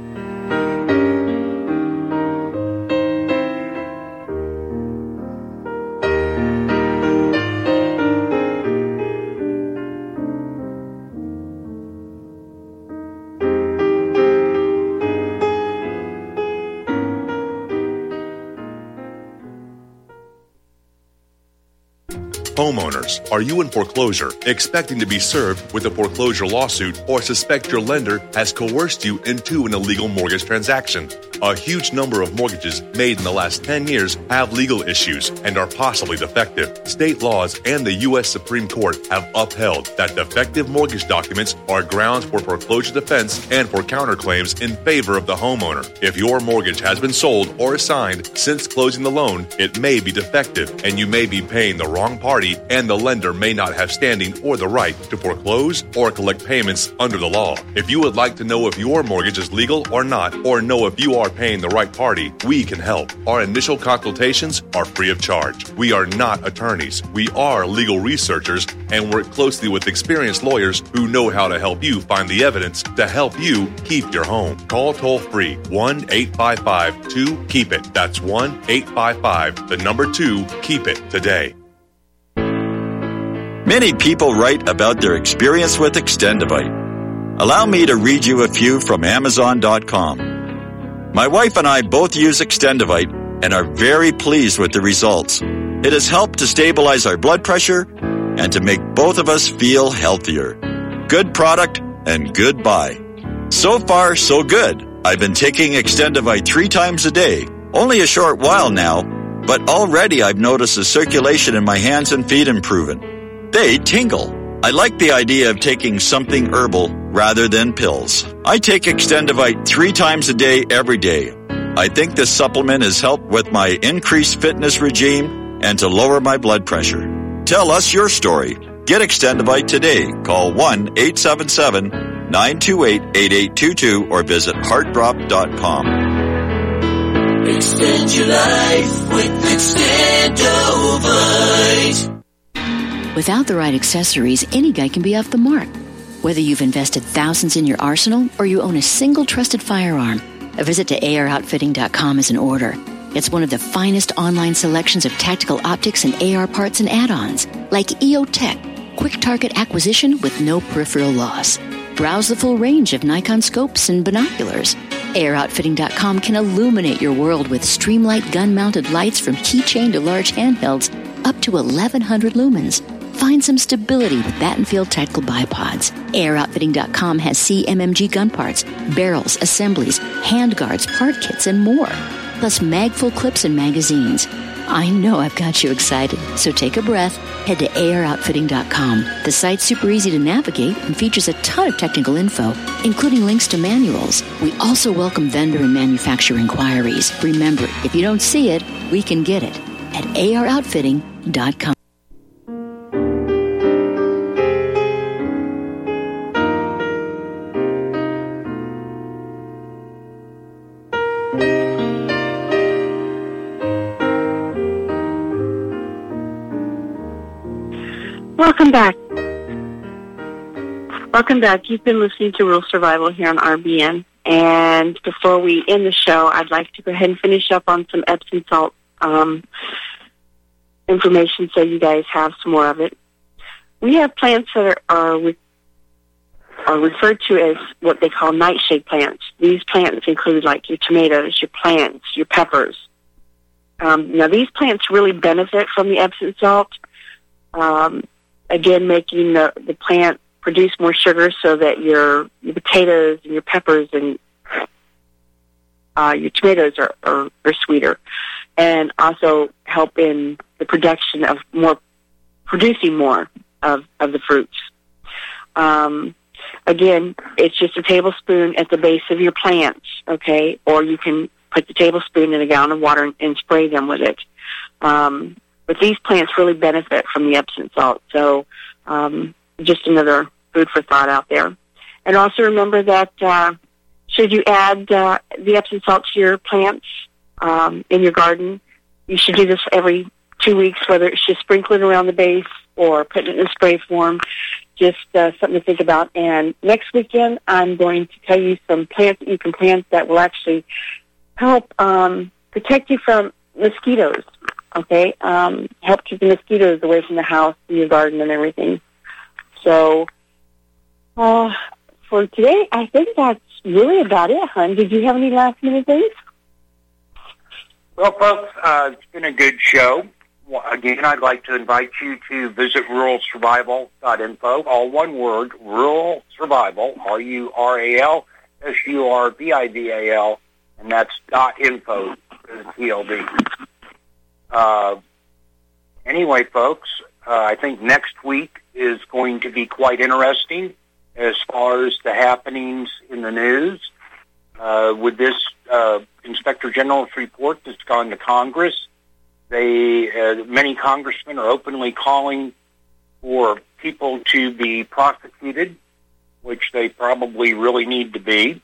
Homeowners, are you in foreclosure, expecting to be served with a foreclosure lawsuit, or suspect your lender has coerced you into an illegal mortgage transaction? A huge number of mortgages made in the last 10 years have legal issues and are possibly defective. State laws and the U.S. Supreme Court have upheld that defective mortgage documents are grounds for foreclosure defense and for counterclaims in favor of the homeowner. If your mortgage has been sold or assigned since closing the loan, it may be defective and you may be paying the wrong party, and the lender may not have standing or the right to foreclose or collect payments under the law. If you would like to know if your mortgage is legal or not, or know if you are paying the right party, we can help. Our initial consultations are free of charge. We are not attorneys. We are legal researchers and work closely with experienced lawyers who know how to help you find the evidence to help you keep your home. Call toll-free 1-855-2-KEEP-IT. That's 1-855-2-KEEP-IT today. Many people write about their experience with Extendivite. Allow me to read you a few from Amazon.com. My wife and I both use Extendivite and are very pleased with the results. It has helped to stabilize our blood pressure and to make both of us feel healthier. Good product and good buy. So far, so good. I've been taking Extendivite 3 times a day. Only a short while now, but already I've noticed the circulation in my hands and feet improving. They tingle. I like the idea of taking something herbal rather than pills. I take Extendivite 3 times a day, every day. I think this supplement has helped with my increased fitness regime and to lower my blood pressure. Tell us your story. Get Extendivite today. Call 1-877-928-8822 or visit heartdrop.com. Extend your life with Extendivite. Without the right accessories, any guy can be off the mark. Whether you've invested thousands in your arsenal or you own a single trusted firearm, a visit to AROutfitting.com is in order. It's one of the finest online selections of tactical optics and AR parts and add-ons, like EOTech, quick target acquisition with no peripheral loss. Browse the full range of Nikon scopes and binoculars. AROutfitting.com can illuminate your world with Streamlight gun-mounted lights from keychain to large handhelds up to 1,100 lumens. Find some stability with Battenfield Tactical Bipods. AirOutfitting.com has CMMG gun parts, barrels, assemblies, handguards, part kits, and more. Plus mag-full clips and magazines. I know I've got you excited, so take a breath. Head to AirOutfitting.com. The site's super easy to navigate and features a ton of technical info, including links to manuals. We also welcome vendor and manufacturer inquiries. Remember, if you don't see it, we can get it at AirOutfitting.com. Welcome back. You've been listening to Rural Survival here on RBN. And before we end the show, I'd like to go ahead and finish up on some Epsom salt information so you guys have some more of it. We have plants that are referred to as what they call nightshade plants. These plants include like your tomatoes, your plants, your peppers. Now, these plants really benefit from the Epsom salt. again, making the plant produce more sugar so that your potatoes and your peppers and your tomatoes are sweeter, and also help in the production of producing more of the fruits. Again, it's just a tablespoon at the base of your plants, okay? Or you can put the tablespoon in a gallon of water and spray them with it. But these plants really benefit from the Epsom salt. So just another food for thought out there. And also remember that should you add the Epsom salt to your plants in your garden, you should do this every 2 weeks, whether it's just sprinkling around the base or putting it in spray form. Just something to think about. And next weekend, I'm going to tell you some plants that you can plant that will actually help protect you from mosquitoes, okay? Help keep the mosquitoes away from the house and your garden and everything. So for today, I think that's really about it, hon. Did you have any last-minute things? Well, folks, it's been a good show. Again, I'd like to invite you to visit ruralsurvival.info, all one word, Rural Survival, RURALSURVIVAL, and that's .info, TLD. Anyway, folks, I think next week is going to be quite interesting as far as the happenings in the news. With this Inspector General's report that's gone to Congress, many congressmen are openly calling for people to be prosecuted, which they probably really need to be.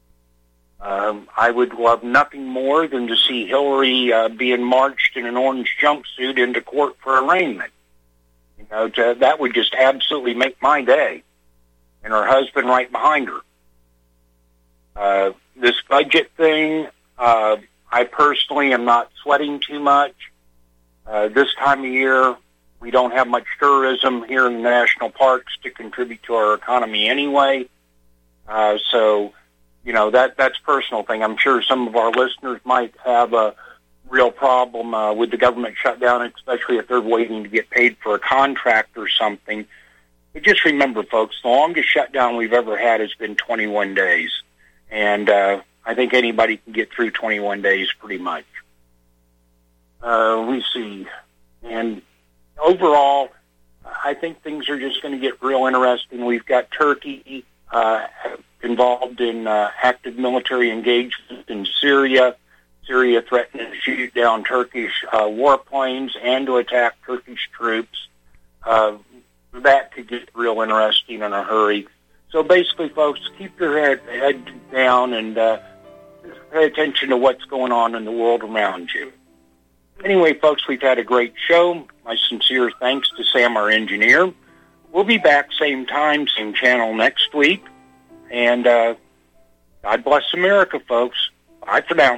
I would love nothing more than to see Hillary being marched in an orange jumpsuit into court for arraignment. You know, that would just absolutely make my day, and her husband right behind her. This budget thing, I personally am not sweating too much. This time of year, we don't have much tourism here in the national parks to contribute to our economy anyway. So, you know, that's a personal thing. I'm sure some of our listeners might have a real problem with the government shutdown, especially if they're waiting to get paid for a contract or something. But just remember, folks, the longest shutdown we've ever had has been 21 days. And I think anybody can get through 21 days pretty much. We see. And overall, I think things are just going to get real interesting. We've got Turkey involved in active military engagement in Syria. Syria threatening to shoot down Turkish warplanes and to attack Turkish troops. That could get real interesting in a hurry. So basically, folks, keep your head down and pay attention to what's going on in the world around you. Anyway, folks, we've had a great show. My sincere thanks to Sam, our engineer. We'll be back same time, same channel next week. And God bless America, folks. Bye for now.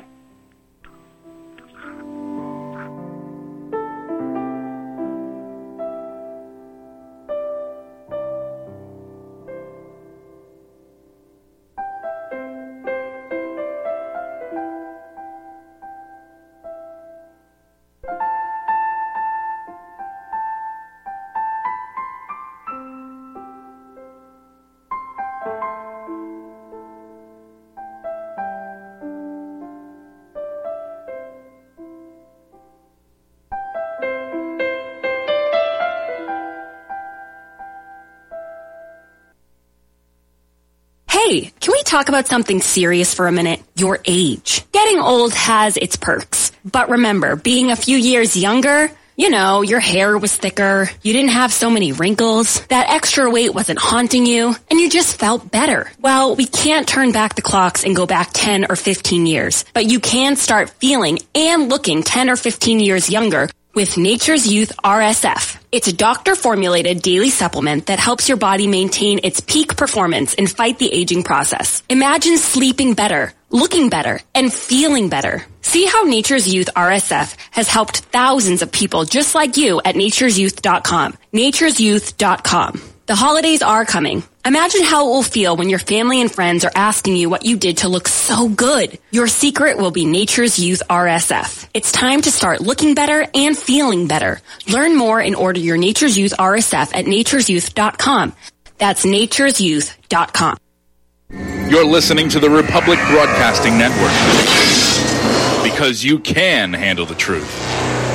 Hey, can we talk about something serious for a minute? Your age. Getting old has its perks. But remember, being a few years younger, you know, your hair was thicker, you didn't have so many wrinkles, that extra weight wasn't haunting you, and you just felt better. Well, we can't turn back the clocks and go back 10 or 15 years, but you can start feeling and looking 10 or 15 years younger with Nature's Youth RSF. It's a doctor-formulated daily supplement that helps your body maintain its peak performance and fight the aging process. Imagine sleeping better, looking better, and feeling better. See how Nature's Youth RSF has helped thousands of people just like you at naturesyouth.com. Naturesyouth.com. The holidays are coming. Imagine how it will feel when your family and friends are asking you what you did to look so good. Your secret will be Nature's Youth RSF. It's time to start looking better and feeling better. Learn more and order your Nature's Youth RSF at nature'syouth.com. That's nature'syouth.com. You're listening to the Republic Broadcasting Network, because you can handle the truth.